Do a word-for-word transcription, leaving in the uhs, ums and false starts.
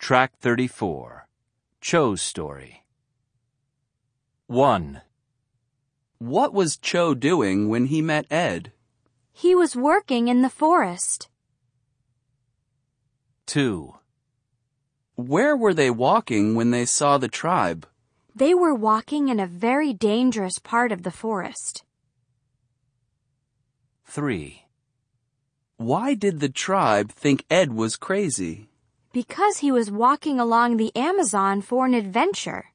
Track thirty-four. Cho's story. one. What was Cho doing when he met Ed? He was working in the forest. two. Where were they walking when they saw the tribe? They were walking in a very dangerous part of the forest. three. Why did the tribe think Ed was crazy? Because he was walking along the Amazon for an adventure.